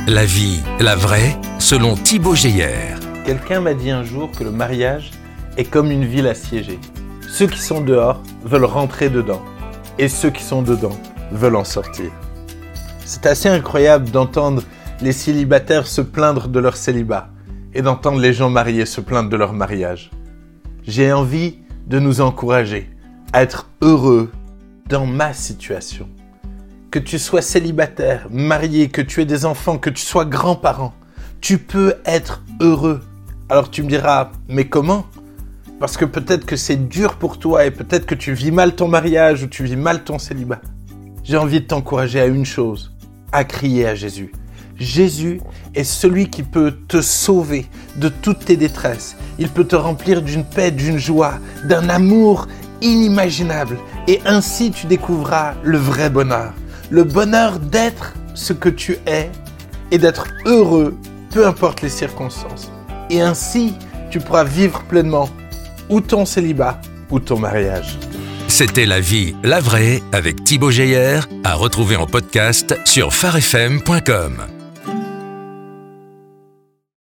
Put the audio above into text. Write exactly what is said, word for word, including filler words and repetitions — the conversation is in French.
La vie, la vraie, selon Thibaut Geyer. Quelqu'un m'a dit un jour que le mariage est comme une ville assiégée. Ceux qui sont dehors veulent rentrer dedans et ceux qui sont dedans veulent en sortir. C'est assez incroyable d'entendre les célibataires se plaindre de leur célibat et d'entendre les gens mariés se plaindre de leur mariage. J'ai envie de nous encourager à être heureux dans ma situation. Que tu sois célibataire, marié, que tu aies des enfants, que tu sois grand-parent, tu peux être heureux. Alors tu me diras, mais comment ? Parce que peut-être que c'est dur pour toi et peut-être que tu vis mal ton mariage ou tu vis mal ton célibat. J'ai envie de t'encourager à une chose, à crier à Jésus. Jésus est celui qui peut te sauver de toutes tes détresses. Il peut te remplir d'une paix, d'une joie, d'un amour inimaginable. Et ainsi tu découvriras le vrai bonheur. Le bonheur d'être ce que tu es et d'être heureux, peu importe les circonstances. Et ainsi, tu pourras vivre pleinement ou ton célibat ou ton mariage. C'était La vie, la vraie avec Thibaut Geyer, à retrouver en podcast sur phare f m point com.